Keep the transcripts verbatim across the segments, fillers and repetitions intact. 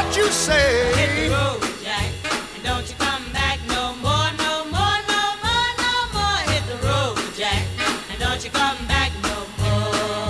What you say? Hit the road, Jack, and don't you come back no more, no more, no more, no more. Hit the road, Jack, and don't you come back no more.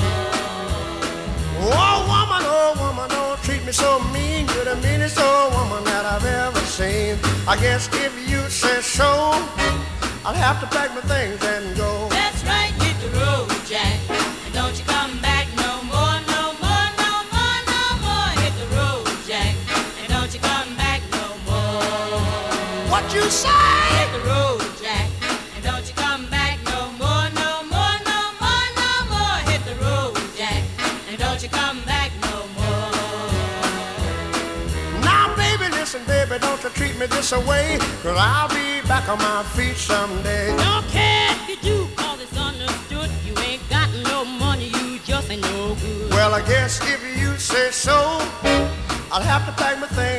Oh woman, oh woman, don't treat me so mean. You're the meanest old woman that I've ever seen. I guess if you say so, I'll have to pack my things and go. That's right, hit the road, Jack, and don't you come back no more, no more, no more, no more. Hit the road, Jack, and don't you come back no more. What you say? Hit the road, Jack, and don't you come back no more, no more, no more, no more. Hit the road, Jack, and don't you come back no more. Now baby, listen baby, don't you treat me this away, 'cause I'll be back on my feet someday. Don't care if you do, 'cause it's understood. You ain't got no money, you just ain't no good. Well, I guess if you say so, I'll have to pack my things